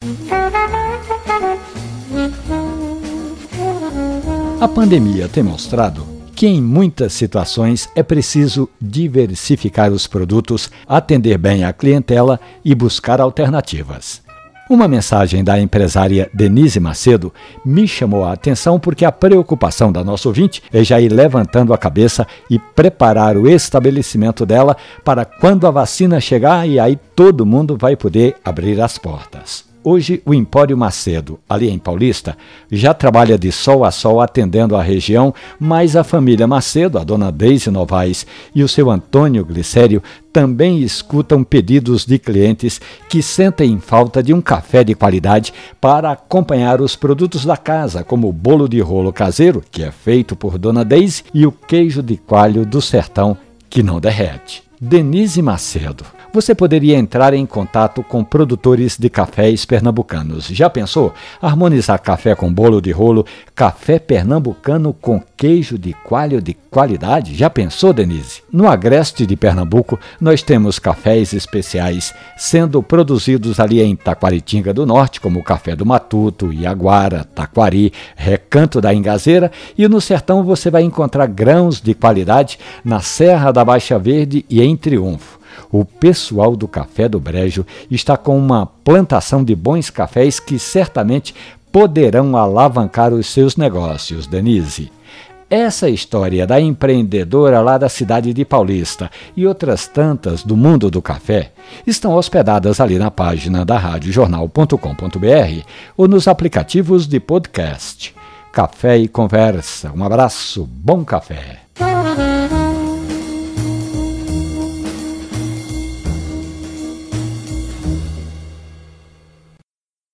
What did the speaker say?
A pandemia tem mostrado que em muitas situações é preciso diversificar os produtos, atender bem a clientela e buscar alternativas. Uma mensagem da empresária Denise Macedo me chamou a atenção porque a preocupação da nossa ouvinte é já ir levantando a cabeça e preparar o estabelecimento dela para quando a vacina chegar e aí todo mundo vai poder abrir as portas. Hoje, o Empório Macedo, ali em Paulista, já trabalha de sol a sol atendendo a região, mas a família Macedo, a dona Deise Novaes e o seu Antônio Glicério, também escutam pedidos de clientes que sentem falta de um café de qualidade para acompanhar os produtos da casa, como o bolo de rolo caseiro, que é feito por dona Deise, e o queijo de coalho do sertão, que não derrete. Denise Macedo. Você poderia entrar em contato com produtores de cafés pernambucanos. Já pensou? Harmonizar café com bolo de rolo, café pernambucano com queijo de coalho de qualidade? Já pensou, Denise? No agreste de Pernambuco, nós temos cafés especiais sendo produzidos ali em Taquaritinga do Norte, como o Café do Matuto, Iaguara, Taquari, Recanto da Ingazeira, e no sertão você vai encontrar grãos de qualidade na Serra da Baixa Verde e em Triunfo. O pessoal do Café do Brejo está com uma plantação de bons cafés que certamente poderão alavancar os seus negócios, Denise. Essa história da empreendedora lá da cidade de Paulista e outras tantas do mundo do café estão hospedadas ali na página da radiojornal.com.br ou nos aplicativos de podcast. Café e Conversa. Um abraço, bom café.